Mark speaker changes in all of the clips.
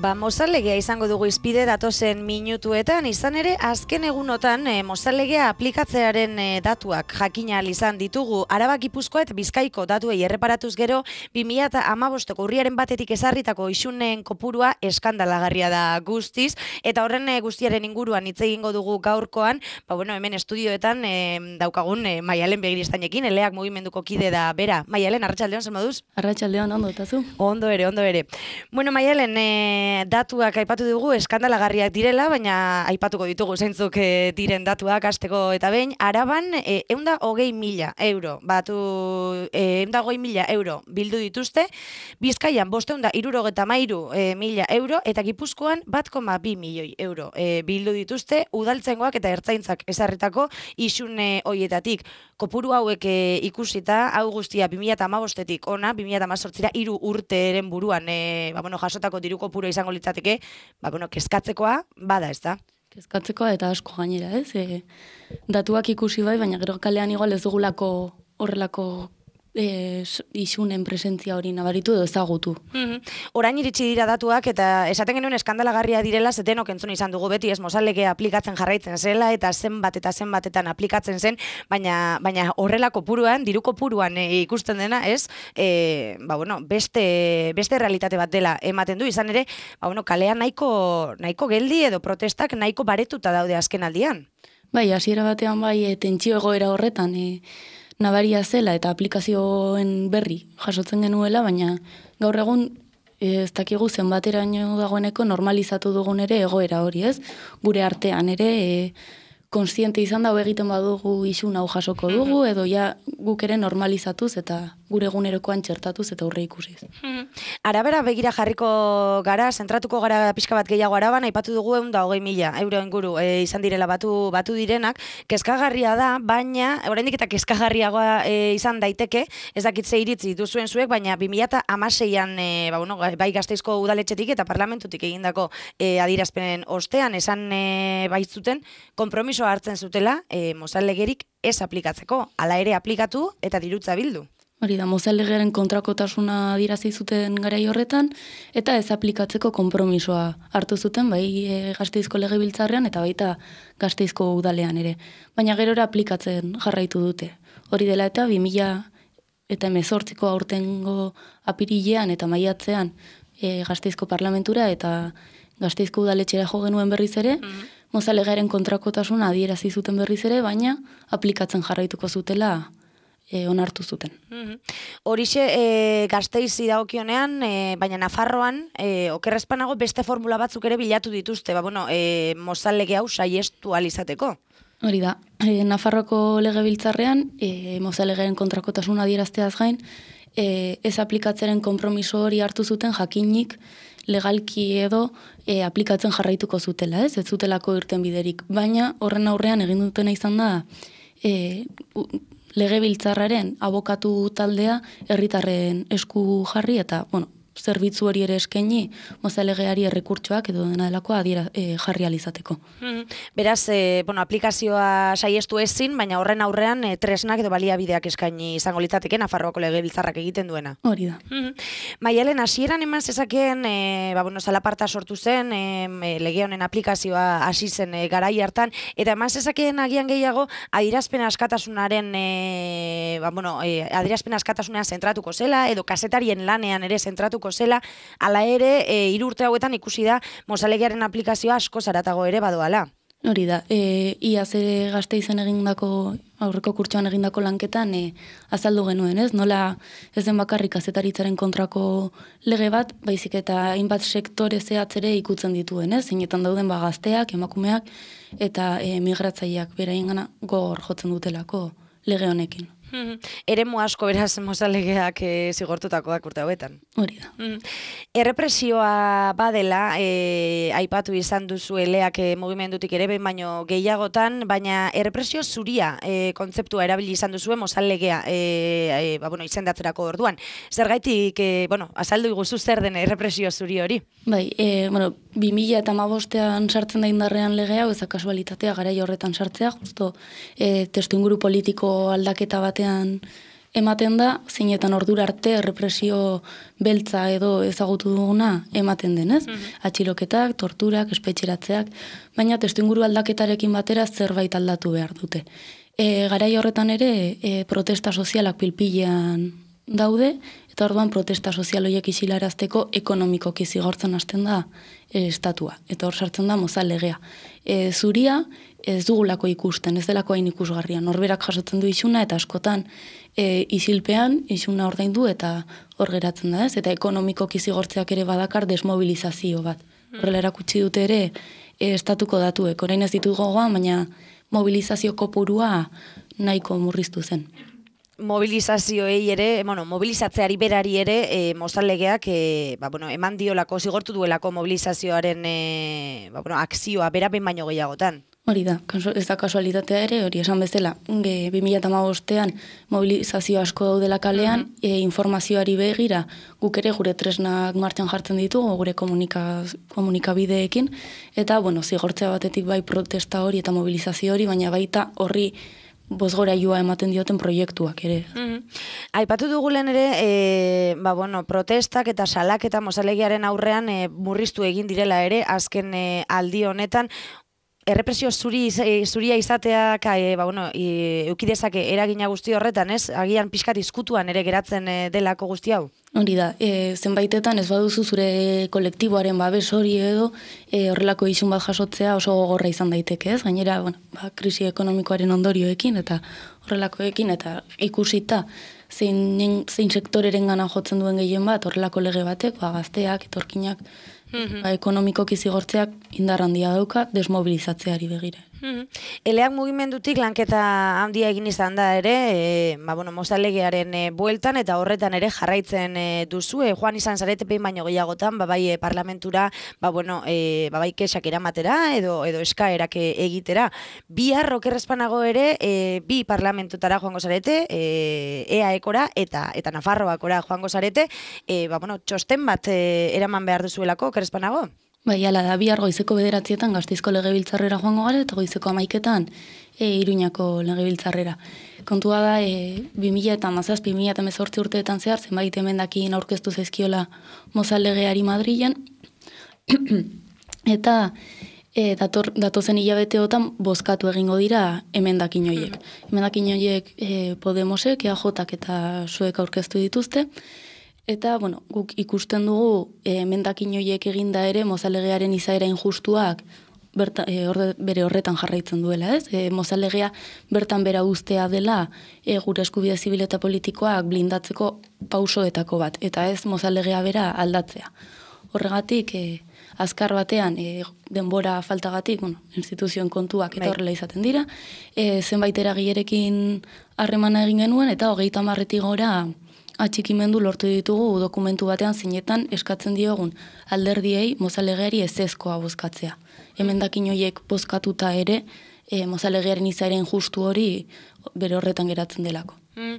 Speaker 1: Mozal-legea izango dugu izpide datozen minutuetan, izan ere, azken egunotan Mozal-legea aplikatzearen datuak jakin ahal izan ditugu. Araba, Gipuzkoa eta Bizkaiko datuei erreparatuz gero, 2015ko urriaren batetik ezarritako isunen kopurua eskandalagarria da guztiz, eta horren guztiaren inguruan hitz egingo dugu gaurkoan, hemen estudioetan daukagun Maialen Begiristainekin, eleak mugimenduko kide da bera. Maialen, arratsaldeon, zer moduz?
Speaker 2: Arratsaldeon, ondo, eta zu?
Speaker 1: Ondo ere. Bueno, Maialen, datuak aipatu dugu eskandalagarriak direla, baina aipatuko ditugu zeintzuk diren datuak hasteko eta behin. Araban 120.000 euro batu 120.000 euro bildu dituzte, Bizkaian 573.000 euro eta Gipuzkoan 1,2 milioi euro bildu dituzte udaltzaingoak eta ertzaintzak ezarritako isune hoietatik. Kopuru hauek ikusita, hau guztia 2015etik ona, 2018ra 3 urteren buruan jasotako diru kopuru izango litzateke, kezkatzekoa bada, ez da?
Speaker 2: Kezkatzekoa eta asko gainera, ez? Datuak ikusi bai, baina gero kalean igual ez dugulako horrelako isunen presentzia hori nabaritu edo ezagutu.
Speaker 1: Orain iritsi dira datuak eta esaten genuen eskandalagarria direla zetenok entzun izan dugu beti, ez Mozal-legea aplikatzen jarraitzen zela eta zenbatetan aplikatzen zen, baina horrela kopuruan, diru kopuruan ikusten dena, ez? Beste realitate bat dela ematen du, izan ere, kalean nahiko geldi edo protestak nahiko baretuta daude azken aldian.
Speaker 2: Bai, hasiera batean tentsio egoera horretan nabaria zela eta aplikazioen berri jasotzen genuela, baina gaur egun ez dakigu zenbateraino dagoeneko normalizatu dugun ere egoera hori, ez? Gure artean ere kontziente izan da egiten badugu isun hau jasoko dugu, edo ja guk ere normalizatuz eta gure egunerokoan txertatuz eta aurre ikusiz.
Speaker 1: Arabera begira jarriko gara, zentratuko gara pixka bat gehiago Araban, aipatu dugu 120.000 euro inguru izan direla batu direnak, kezkagarria da, baina oraindik eta kezkagarriagoa izan daiteke, ez dakit ze iritzi duzuen zuek, baina 2016an bai Gasteizko udaletxetik eta parlamentutik egindako adierazpenen ostean esan baitzuten konpromisoa hartzen zutela Mozal-legerik ez aplikatzeko, hala ere aplikatu eta dirutza bildu.
Speaker 2: Hori da, Mozal-legearen kontrakotasuna adirazi zuten garai horretan, eta ez aplikatzeko konpromisoa hartu zuten, bai Gasteizko legebiltzarrean eta baita Gasteizko udalean ere. Baina gerora aplikatzen jarraitu dute. Hori dela eta 2018ko aurtengo apirilean eta maiatzean Gasteizko parlamentura eta Gasteizko udaletxera jo genuen berriz ere, Mozal-legearen kontrakotasuna adierazi zuten berriz ere, baina aplikatzen jarraituko zutela onartu zuten.
Speaker 1: Horixe Gasteizi dagokionean, baina Nafarroan okerrezpanago beste formula batzuk ere bilatu dituzte, Mozal-lege hau saiestu ahal izateko.
Speaker 2: Hori da, Nafarroko legebiltzarrean Mozal-legeen kontrakotasuna adierazteaz gain, ez aplikatzeren konpromiso hori hartu zuten jakinik legalki edo aplikatzen jarraituko zutela, ez zutelako irten biderik. Baina horren aurrean egin dutena izan da legebiltzarraren abokatu taldea herritarren esku jarri eta, zerbitzu hori ere eskaini Mozal-legeari errekurtsoak edo dena delakoa jarri alizateko.
Speaker 1: Beraz, aplikazioa saiestu ezin, baina horren aurrean tresnak edo baliabideak eskaini izango litzateke Nafarroako legebiltzarrak egiten duena.
Speaker 2: Hori da.
Speaker 1: Maialen, hasieran eman zezakeen, zalaparta sortu zen, lege honen aplikazioa hasi zen garai hartan, eta eman zezakeen agian gehiago adierazpen askatasunaren adierazpen askatasunean zentratuko zela, edo kazetarien lanean ere zentratuko zela, hala ere, 3 urte hauetan ikusi da Mozal-legearen aplikazioa asko zaratago ere badoala.
Speaker 2: Hori da, iaz ere Gasteizen egindako, aurreko kurtsoan egindako lanketan azaldu genuen, ez? Nola ez den bakarrik kazetaritzaren kontrako lege bat, baizik eta hainbat sektore zehatz ere ikutzen dituen, ez? Zeinetan dauden gazteak, emakumeak eta migratzaileak beraiengana gogor jotzen dutelako lege honekin.
Speaker 1: Eremu asko beraz Mozal-legeak zigortutakoak urte hauetan.
Speaker 2: Hori da.
Speaker 1: Errepresioa badela, aipatu izan duzu eleak mugimendutik ere behin baino gehiagotan, baina errepresio zuria kontzeptua erabili izan duzu Mozal-legea izendatzerako orduan. Zergaitik, azaldu iguzu zer den errepresio zuri hori?
Speaker 2: Bai, 2015ean sartzen da indarrean legea, ez da kasualitatea garai horretan sartzea, justo testuinguru politiko aldaketa batean ematen da, zeinetan ordura arte errepresio beltza edo ezagutu duguna ematen denez. Atxiloketak, torturak, espetxeratzeak, baina testuinguru aldaketarekin batera zerbait aldatu behar dute. Garai horretan ere protesta sozialak pilpilean daude, eta orduan protesta sozial horiek isilarazteko ekonomikoki zigortzen hasten da estatua. Eta hor sartzen da Mozal legea. Zuria ez dugulako ikusten, ez delako hain ikusgarria. Norberak jasotzen du isuna eta askotan isilpean isuna ordaindu eta hor geratzen da, ez? Eta ekonomikoki zigortzeak ere badakar desmobilizazio bat. Horrela erakutsi dute ere estatuko datuek. Orain ez ditut gogoan, baina mobilizazio kopurua nahiko murriztu zen.
Speaker 1: Mobilizazioei ere, mobilizatzeari berari ere, Mozal legeak eman diolako, zigortu duelako mobilizazioaren akzioa berapen baino gehiagotan.
Speaker 2: Hori da, ez da kasualitatea ere, hori esan bezala, 2015ean mobilizazio asko daudela kalean, informazioari begira, guk ere gure tresnak martxan jartzen ditugu, gure komunikabideekin, eta, zigortzea batetik bai protesta hori eta mobilizazio hori, baina baita horri bozgorailua ematen dioten proiektuak ere.
Speaker 1: Aipatu dugulen ere, protestak eta salaketa Mozal legearen aurrean murriztu egin direla ere, azken aldi honetan, errepresio zuria izateak eukidezake eragina guzti horretan, ez? Agian pixkat izkutuan ere geratzen delako guzti hau?
Speaker 2: Hori da, zenbaitetan ez baduzu zure kolektiboaren babes hori edo horrelako isun bat jasotzea oso gogorra izan daiteke, ez? Gainera, krisi ekonomikoaren ondorioekin eta horrelakoekin eta ikusita zein sektoreren gana jotzen duen gehien bat, horrelako lege batek, gazteak, etorkinak, ekonomikoki zigortzeak indar handia dauka desmobilizatzeari begira.
Speaker 1: Eleak mugimendutik lanketa handia egin izan da ere, Mozal legearen bueltan eta horretan ere jarraitzen duzu, joan izan zarete behin baino gehiagotan, bai parlamentura, bai kexak eramatera edo eskaerak egitera. Bihar okerrezpanago ere, bi parlamentutara joango zarete, EAEkora eta Nafarroakora joango zarete, txosten bat eraman behar duzuelako okerrezpanago?
Speaker 2: Bai, ala da, bihar goizeko 9 Gasteizko legebiltzarrera joango gara, eta goizeko 11 Iruñako legebiltzarrera. Kontua da, 2017-2018 urteetan zehar, zenbait emendakin aurkeztu zaizkiola Mozal legeari Madrilen, eta datozen hilabeteotan bozkatu egingo dira emendakin horiek. Emendakin horiek Podemosek, EAJak eta zuek aurkeztu dituzte, eta, guk ikusten dugu emendakin horiek eginda ere Mozal legearen izaera injustuak bere horretan jarraitzen duela, ez? Mozal legea bertan bera uztea dela gure eskubide zibil eta politikoak blindatzeko pausoetako bat, eta ez Mozal legea bera aldatzea. Horregatik, azkar batean, denbora faltagatik, instituzioen kontuak eta horrela izaten dira, zenbait eragilerekin harremana egin genuen, eta 30 gora atxikimendu lortu ditugu dokumentu batean zeinetan eskatzen diogun alderdiei Mozal legeari ezezkoa bozkatzea. Emendakin horiek bozkatuta ere, Mozal legearen izaeren justu hori bere horretan geratzen delako.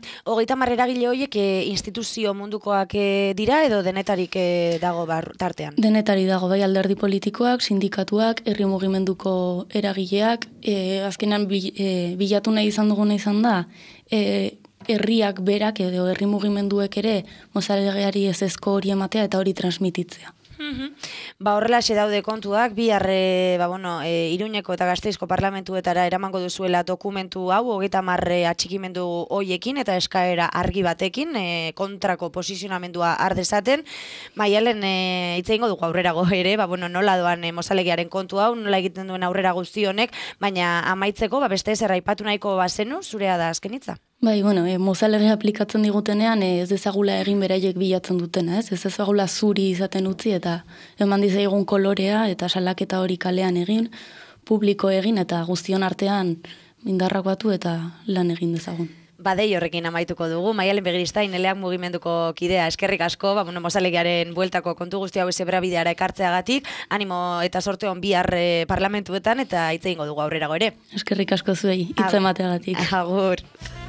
Speaker 1: 30 eragile horiek instituzio mundukoak dira edo denetarik dago tartean?
Speaker 2: Denetari dago, bai alderdi politikoak, sindikatuak, herri mugimenduko eragileak, azkenan bilatu nahi izan duguna izan da, herriak berak edo herri mugimenduek ere Mozal legeari ezezko hori ematea eta hori transmititzea.
Speaker 1: Horrelaxe daude kontuak, bihar Iruñeko eta Gasteizko parlamentuetara eramango duzuela dokumentu hau, 30 atxikimendu hoiekin eta eskaera argi batekin, kontrako posizionamendua ardezaten. Maialen, hitz egingo dugu aurrerago ere, nola doan Mozal legearen kontu hau, nola egiten duen aurrera guzti honek, baina amaitzeko, beste ezer aipatu nahiko bazenu, zurea da azken hitza?
Speaker 2: Bai, Mozal legea aplikatzen digutenean ez ezagula egin beraiek bilatzen dutena, ez ezagula zuri izaten utzi eta eman dizaigun kolorea eta salaketa hori kalean egin, publiko egin eta guztion artean indarrak batu eta lan egin dezagun.
Speaker 1: Badei horrekin amaituko dugu, Maialen Begiristain, Eleak mugimenduko kidea, eskerrik asko, Mozal legearen bueltako kontu guzti hau zebra bideara ekartzeagatik, animo eta sorte hon bihar parlamentuetan eta hitz egingo dugu aurrerago ere.
Speaker 2: Eskerrik asko zuei, hitz emateagatik.
Speaker 1: Agur.